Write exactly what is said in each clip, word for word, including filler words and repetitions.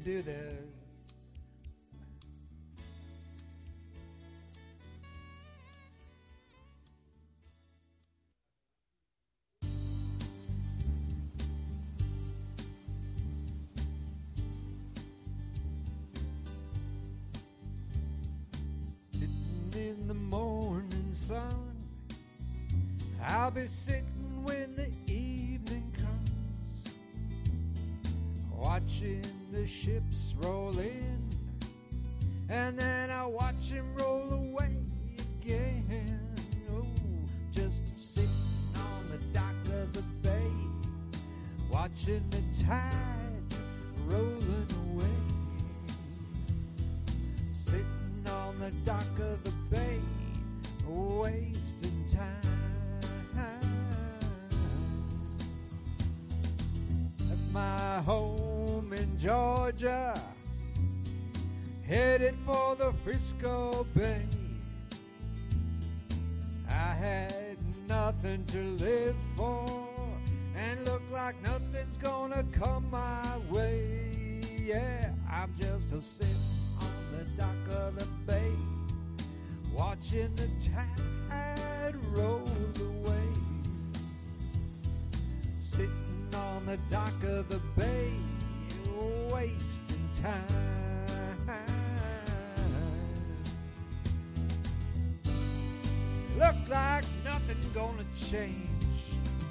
do this. In the morning sun, I'll be sitting when the evening comes, watching the ships roll in, and then I watch them roll away again. Oh, just sitting on the dock of the bay, watching the tide rolling away. Sitting on the dock of the bay, wasting time. At my home in Georgia, headed for the Frisco Bay. I had nothing to live for, and looked like nothing's gonna come my way. Yeah, I'm just a sitting on the dock of the bay, watching the tide roll away. Sitting on the dock of the bay, wasting time. Look like nothing's gonna change.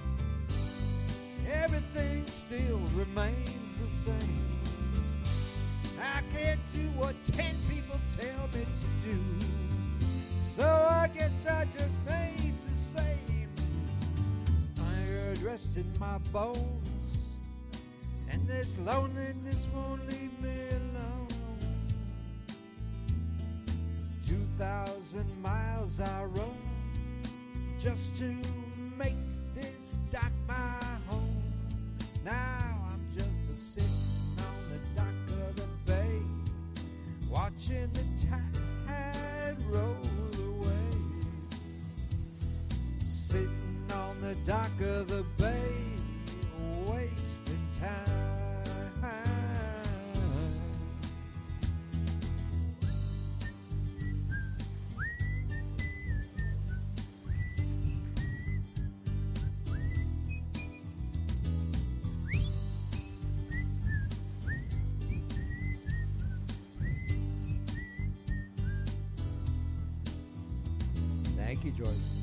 Everything still remains the same. I can't do what ten people tell me to do, so I guess I just made the same. Fire dressed in my bones, and this loneliness won't leave me alone. Two thousand miles I roam just to make this dock my home. Now I'm just a sitting on the dock of the bay, watching the tide roll away. Sitting on the dock of the bay, wasting time. Thank you, George.